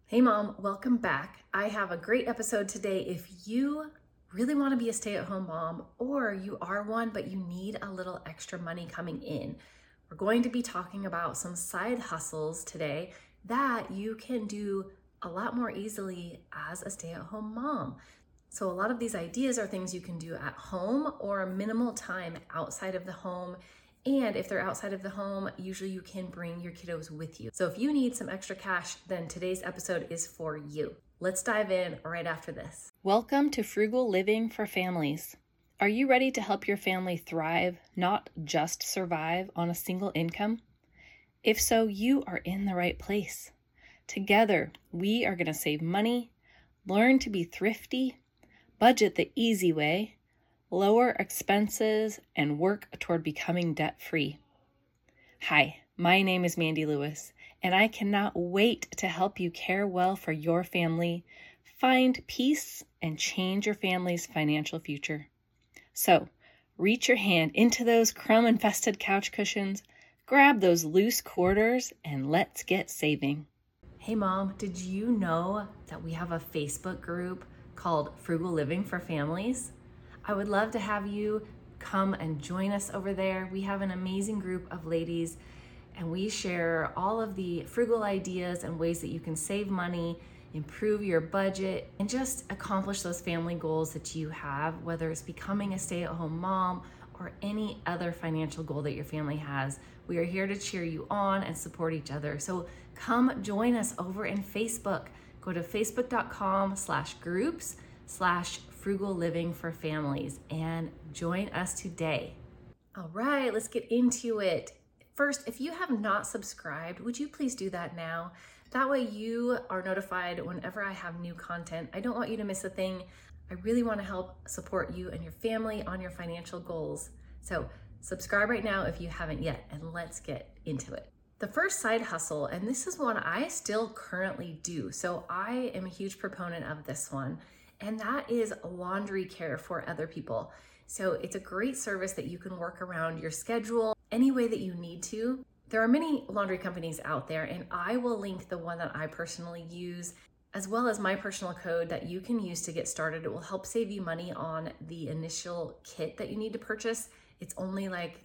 Hey mom, welcome back. I have a great episode today. If you really want to be a stay-at-home mom, or you are one but you need a little extra money coming in, we're going to be talking about some side hustles today that you can do a lot more easily as a stay-at-home mom. So a lot of these ideas are things you can do at home or minimal time outside of the home. And if they're outside of the home, usually you can bring your kiddos with you. So if you need some extra cash, then today's episode is for you. Let's dive in right after this. Welcome to Frugal Living for Families. Are you ready to help your family thrive, not just survive on a single income? If so, you are in the right place. Together, we are going to save money, learn to be thrifty, budget the easy way, lower expenses, and work toward becoming debt-free. Hi, my name is Mandy Lewis, and I cannot wait to help you care well for your family, find peace, and change your family's financial future. So, reach your hand into those crumb-infested couch cushions, grab those loose quarters, and let's get saving. Hey mom, did you know that we have a Facebook group called Frugal Living for Families? I would love to have you come and join us over there. We have an amazing group of ladies and we share all of the frugal ideas and ways that you can save money, improve your budget, and just accomplish those family goals that you have, whether it's becoming a stay-at-home mom or any other financial goal that your family has. We are here to cheer you on and support each other. So come join us over in Facebook. Go to facebook.com/groups/frugal living for families and join us today. All right, let's get into it. First, if you have not subscribed, would you please do that now? That way you are notified whenever I have new content. I don't want you to miss a thing. I really want to help support you and your family on your financial goals. So subscribe right now if you haven't yet, and let's get into it. The first side hustle, and this is one I still currently do, so I am a huge proponent of this one, and that is laundry care for other people. So it's a great service that you can work around your schedule any way that you need to. There are many laundry companies out there, and I will link the one that I personally use, as well as my personal code that you can use to get started. It will help save you money on the initial kit that you need to purchase. It's only like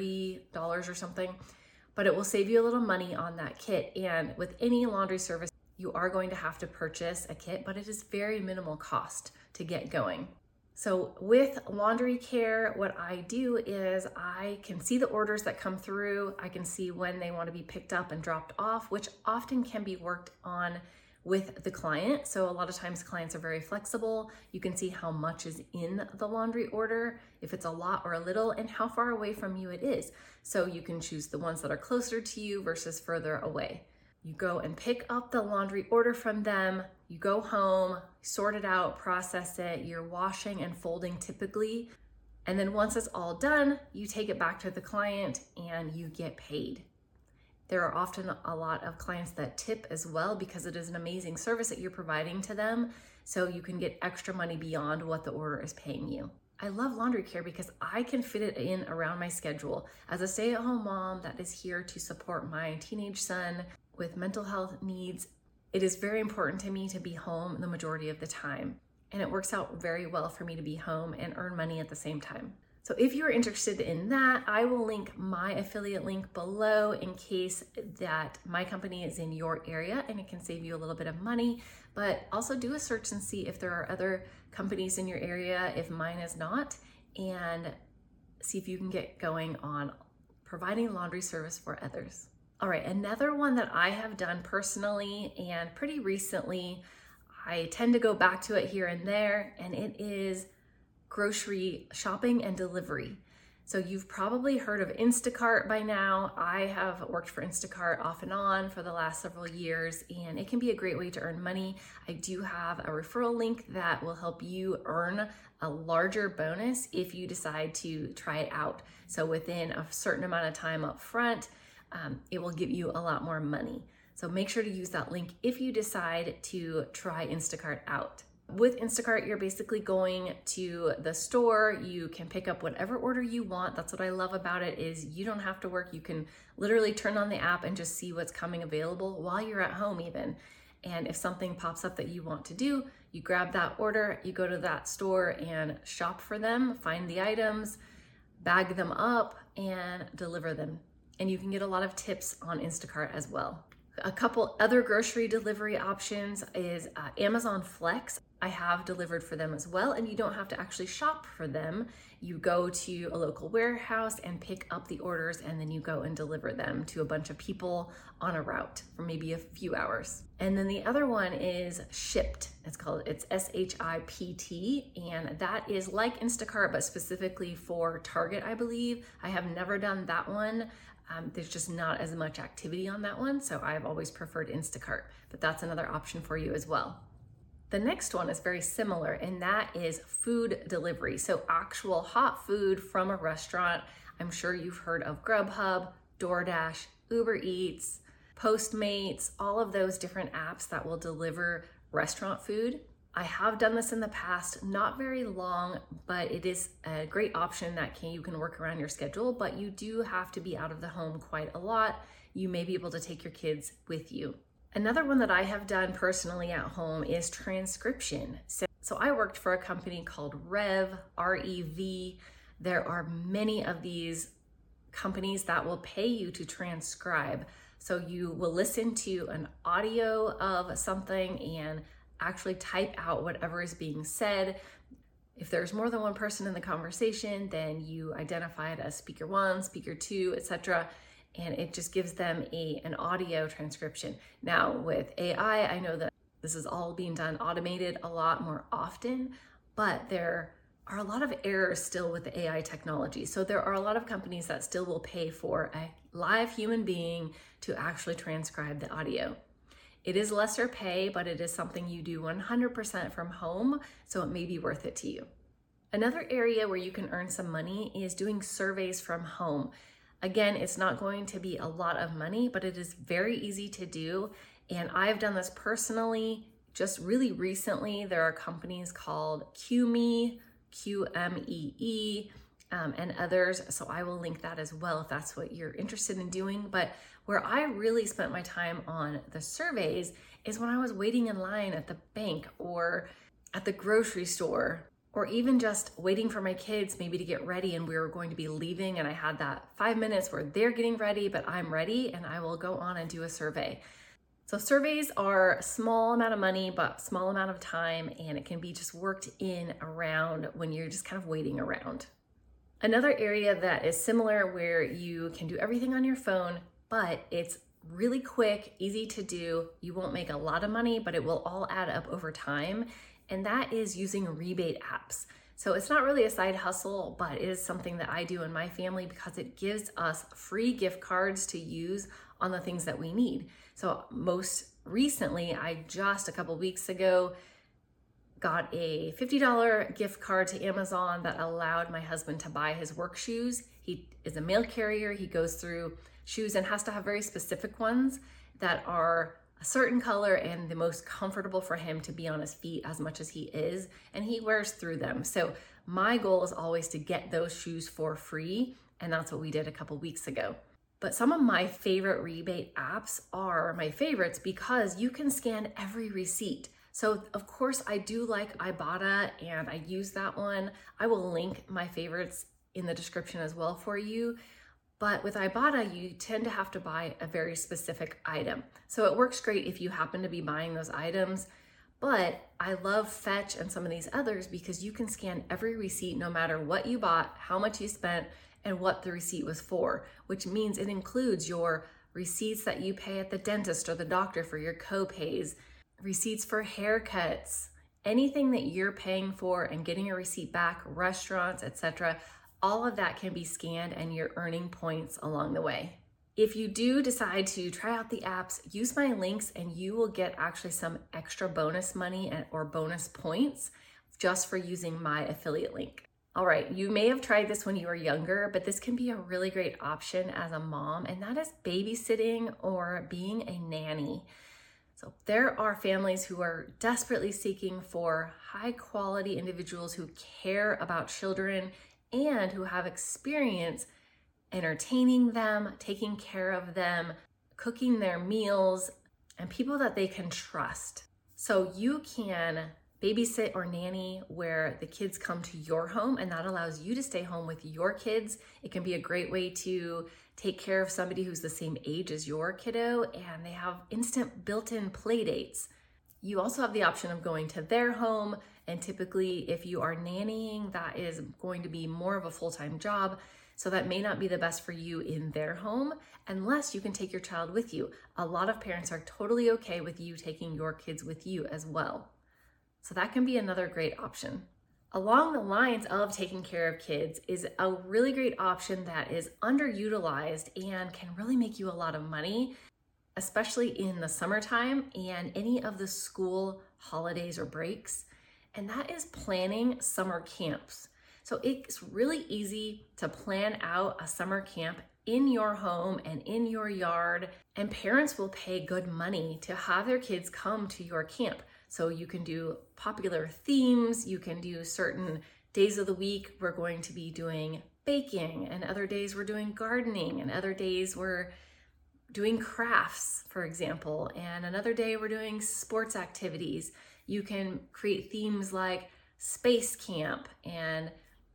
$30 or something, but it will save you a little money on that kit. And with any laundry service, you are going to have to purchase a kit, but it is very minimal cost to get going. So with laundry care, what I do is I can see the orders that come through. I can see when they want to be picked up and dropped off, which often can be worked on with the client. So a lot of times clients are very flexible. You can see how much is in the laundry order, if it's a lot or a little, and how far away from you it is. So you can choose the ones that are closer to you versus further away. You go and pick up the laundry order from them. You go home, sort it out, process it. You're washing and folding typically. And then once it's all done, you take it back to the client and you get paid. There are often a lot of clients that tip as well because it is an amazing service that you're providing to them. So you can get extra money beyond what the order is paying you. I love laundry care because I can fit it in around my schedule. As a stay-at-home mom that is here to support my teenage son with mental health needs, it is very important to me to be home the majority of the time. And it works out very well for me to be home and earn money at the same time. So if you're interested in that, I will link my affiliate link below in case that my company is in your area and it can save you a little bit of money. But also do a search and see if there are other companies in your area, if mine is not, and see if you can get going on providing laundry service for others. All right, another one that I have done personally and pretty recently, I tend to go back to it here and there, and it is grocery shopping and delivery. So you've probably heard of Instacart by now. I have worked for Instacart off and on for the last several years, and it can be a great way to earn money. I do have a referral link that will help you earn a larger bonus if you decide to try it out. So within a certain amount of time up front, it will give you a lot more money. So make sure to use that link if you decide to try Instacart out. With Instacart, you're basically going to the store. You can pick up whatever order you want. That's what I love about it is you don't have to work. You can literally turn on the app and just see what's coming available while you're at home even. And if something pops up that you want to do, you grab that order, you go to that store and shop for them, find the items, bag them up, and deliver them. And you can get a lot of tips on Instacart as well. A couple other grocery delivery options is Amazon Flex. I have delivered for them as well, and you don't have to actually shop for them. You go to a local warehouse and pick up the orders, and then you go and deliver them to a bunch of people on a route for maybe a few hours. And then the other one is Shipt. It's SHIPT, and that is like Instacart, but specifically for Target, I believe. I have never done that one. There's just not as much activity on that one, so I've always preferred Instacart, but that's another option for you as well. The next one is very similar, and that is food delivery. So actual hot food from a restaurant. I'm sure you've heard of Grubhub, DoorDash, Uber Eats, Postmates, all of those different apps that will deliver restaurant food. I have done this in the past, not very long, but it is a great option that you can work around your schedule, but you do have to be out of the home quite a lot. You may be able to take your kids with you. Another one that I have done personally at home is transcription. So I worked for a company called Rev, R-E-V. There are many of these companies that will pay you to transcribe. So you will listen to an audio of something and actually type out whatever is being said. If there's more than one person in the conversation, then you identify it as speaker 1, speaker 2, etc. And it just gives them an audio transcription. Now with AI, I know that this is all being done automated a lot more often, but there are a lot of errors still with the AI technology. So there are a lot of companies that still will pay for a live human being to actually transcribe the audio. It is lesser pay, but it is something you do 100% from home, so it may be worth it to you. Another area where you can earn some money is doing surveys from home. Again, it's not going to be a lot of money, but it is very easy to do. And I've done this personally just really recently. There are companies called QME, QMEE, and others. So I will link that as well if that's what you're interested in doing. But where I really spent my time on the surveys is when I was waiting in line at the bank or at the grocery store, or even just waiting for my kids maybe to get ready and we were going to be leaving, and I had that 5 minutes where they're getting ready, but I'm ready, and I will go on and do a survey. So surveys are a small amount of money, but small amount of time, and it can be just worked in around when you're just kind of waiting around. Another area that is similar where you can do everything on your phone, but it's really quick, easy to do. You won't make a lot of money, but it will all add up over time. And that is using rebate apps. So it's not really a side hustle, but it is something that I do in my family because it gives us free gift cards to use on the things that we need. So most recently, I just a couple weeks ago got a $50 gift card to Amazon that allowed my husband to buy his work shoes. He is a mail carrier. He goes through shoes and has to have very specific ones that are a certain color and the most comfortable for him to be on his feet as much as he is, and he wears through them. So my goal is always to get those shoes for free, and that's what we did a couple weeks ago. But some of my favorite rebate apps are my favorites because you can scan every receipt. So of course I do like Ibotta and I use that one. I will link my favorites in the description as well for you. But with Ibotta, you tend to have to buy a very specific item. So it works great if you happen to be buying those items. But I love Fetch and some of these others because you can scan every receipt no matter what you bought, how much you spent, and what the receipt was for, which means it includes your receipts that you pay at the dentist or the doctor for your co-pays, receipts for haircuts, anything that you're paying for and getting a receipt back, restaurants, etc. All of that can be scanned and you're earning points along the way. If you do decide to try out the apps, use my links and you will get actually some extra bonus money or bonus points just for using my affiliate link. All right, you may have tried this when you were younger, but this can be a really great option as a mom, and that is babysitting or being a nanny. So there are families who are desperately seeking for high quality individuals who care about children and who have experience entertaining them, taking care of them, cooking their meals, and people that they can trust. So you can babysit or nanny where the kids come to your home, and that allows you to stay home with your kids. It can be a great way to take care of somebody who's the same age as your kiddo, and they have instant built-in play dates. You also have the option of going to their home, and typically if you are nannying, that is going to be more of a full-time job. So that may not be the best for you in their home unless you can take your child with you. A lot of parents are totally okay with you taking your kids with you as well. So that can be another great option. Along the lines of taking care of kids is a really great option that is underutilized and can really make you a lot of money, especially in the summertime and any of the school holidays or breaks. And that is planning summer camps. So it's really easy to plan out a summer camp in your home and in your yard, and parents will pay good money to have their kids come to your camp. So you can do popular themes, you can do certain days of the week. We're going to be doing baking, and other days we're doing gardening, and other days we're doing crafts, for example, and another day we're doing sports activities. You can create themes like space camp and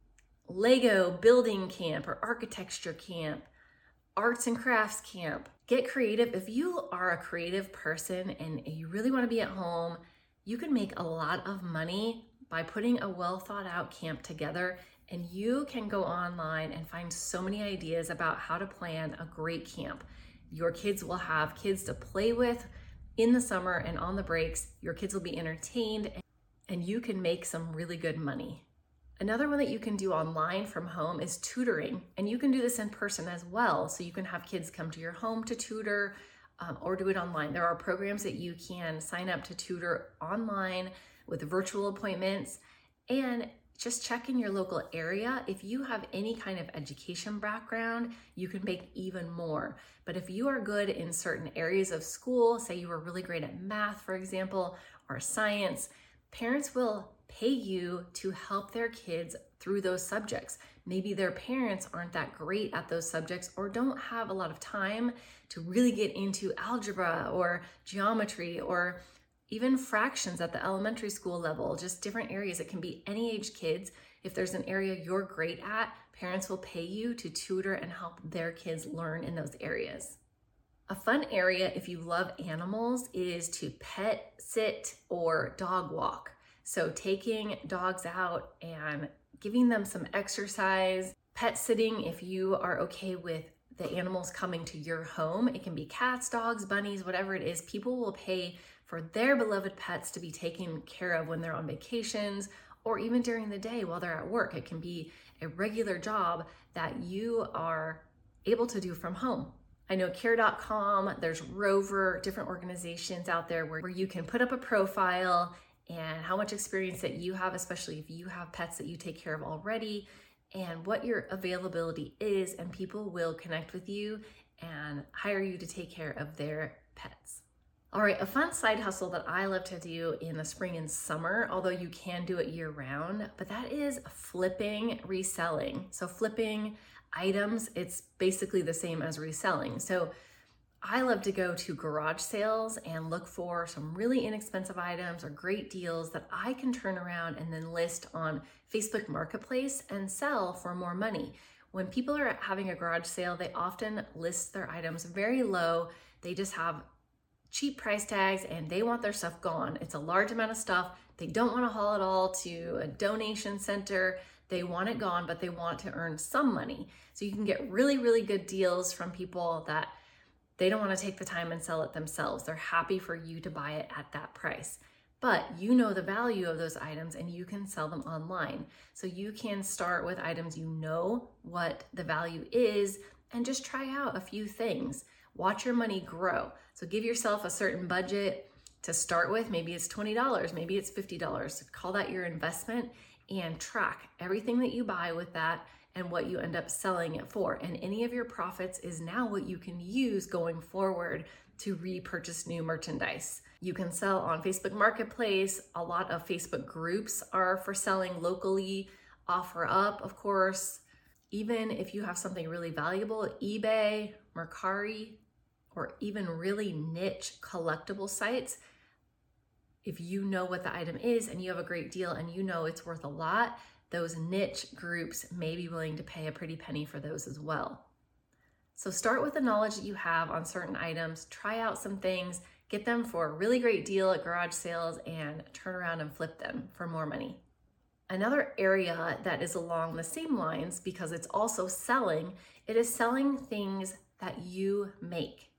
Lego building camp or architecture camp, arts and crafts camp. Get creative. If you are a creative person and you really want to be at home, you can make a lot of money by putting a well thought out camp together, and you can go online and find so many ideas about how to plan a great camp. Your kids will have kids to play with in the summer and on the breaks. Your kids will be entertained, and you can make some really good money. Another one that you can do online from home is tutoring, and you can do this in person as well. So you can have kids come to your home to tutor or do it online. There are programs that you can sign up to tutor online with virtual appointments, and just check in your local area. If you have any kind of education background, you can make even more. But if you are good in certain areas of school, say you were really great at math, for example, or science, parents will pay you to help their kids through those subjects. Maybe their parents aren't that great at those subjects or don't have a lot of time to really get into algebra or geometry or even fractions at the elementary school level, just different areas. It can be any age kids. If there's an area you're great at, parents will pay you to tutor and help their kids learn in those areas. A fun area, if you love animals, is to pet sit or dog walk. So taking dogs out and giving them some exercise. Pet sitting, if you are okay with the animals coming to your home, it can be cats, dogs, bunnies, whatever it is. People will pay for their beloved pets to be taken care of when they're on vacations or even during the day while they're at work. It can be a regular job that you are able to do from home. I know Care.com, there's Rover, different organizations out there where you can put up a profile and how much experience that you have, especially if you have pets that you take care of already, and what your availability is, and people will connect with you and hire you to take care of their pets. All right, a fun side hustle that I love to do in the spring and summer, although you can do it year round, but that is flipping, reselling. So flipping items, it's basically the same as reselling. So I love to go to garage sales and look for some really inexpensive items or great deals that I can turn around and then list on Facebook Marketplace and sell for more money. When people are having a garage sale, they often list their items very low. They just have cheap price tags and they want their stuff gone. It's a large amount of stuff. They don't want to haul it all to a donation center. They want it gone, but they want to earn some money. So you can get really, really good deals from people that they don't want to take the time and sell it themselves. They're happy for you to buy it at that price. But you know the value of those items and you can sell them online. So you can start with items you know what the value is and just try out a few things. Watch your money grow. So give yourself a certain budget to start with. Maybe it's $20, maybe it's $50. Call that your investment and track everything that you buy with that and what you end up selling it for. And any of your profits is now what you can use going forward to repurchase new merchandise. You can sell on Facebook Marketplace. A lot of Facebook groups are for selling locally. OfferUp, of course. Even if you have something really valuable, eBay, Mercari, or even really niche collectible sites, if you know what the item is and you have a great deal and you know it's worth a lot, those niche groups may be willing to pay a pretty penny for those as well. So start with the knowledge that you have on certain items, try out some things, get them for a really great deal at garage sales, and turn around and flip them for more money. Another area that is along the same lines, because it's also selling, it is selling things that you make.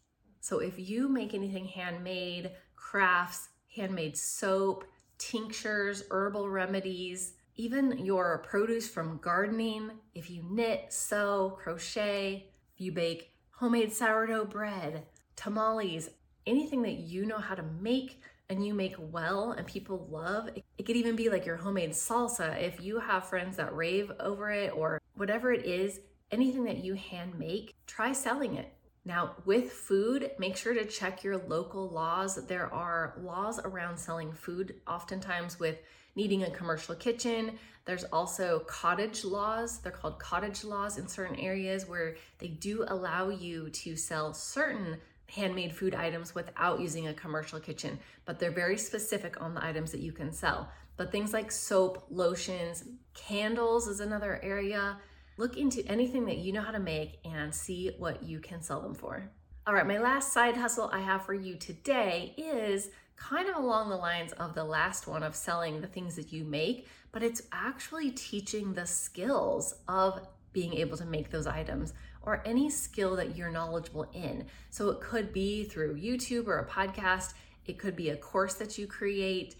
So if you make anything handmade, crafts, handmade soap, tinctures, herbal remedies, even your produce from gardening, if you knit, sew, crochet, if you bake homemade sourdough bread, tamales, anything that you know how to make and you make well and people love. It could even be like your homemade salsa if you have friends that rave over it, or whatever it is, anything that you hand make, try selling it. Now, with food, make sure to check your local laws. There are laws around selling food, oftentimes with needing a commercial kitchen. There's also cottage laws. They're called cottage laws in certain areas where they do allow you to sell certain handmade food items without using a commercial kitchen, but they're very specific on the items that you can sell. But things like soap, lotions, candles is another area. Look into anything that you know how to make and see what you can sell them for. All right, my last side hustle I have for you today is kind of along the lines of the last one of selling the things that you make, but it's actually teaching the skills of being able to make those items, or any skill that you're knowledgeable in. So it could be through YouTube or a podcast, it could be a course that you create,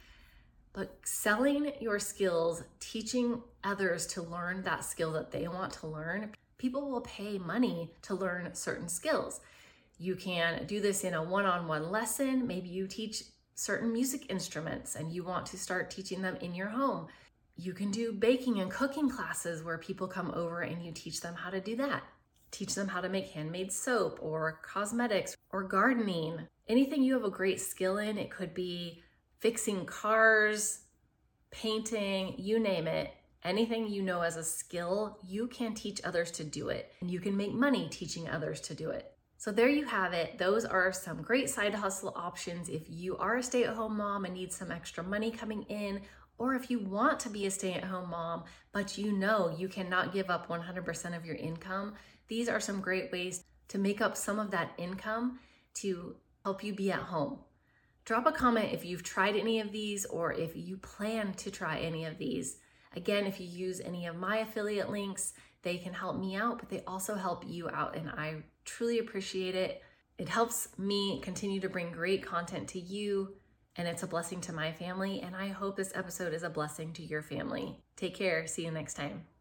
but selling your skills, teaching others to learn that skill that they want to learn. People will pay money to learn certain skills. You can do this in a one-on-one lesson. Maybe you teach certain music instruments and you want to start teaching them in your home. You can do baking and cooking classes where people come over and you teach them how to do that. Teach them how to make handmade soap or cosmetics or gardening. Anything you have a great skill in. It could be fixing cars, painting, you name it. Anything you know as a skill, you can teach others to do it. And you can make money teaching others to do it. So there you have it. Those are some great side hustle options if you are a stay-at-home mom and need some extra money coming in, or if you want to be a stay-at-home mom, but you know you cannot give up 100% of your income. These are some great ways to make up some of that income to help you be at home. Drop a comment if you've tried any of these or if you plan to try any of these. Again, if you use any of my affiliate links, they can help me out, but they also help you out, and I truly appreciate it. It helps me continue to bring great content to you, and it's a blessing to my family, and I hope this episode is a blessing to your family. Take care. See you next time.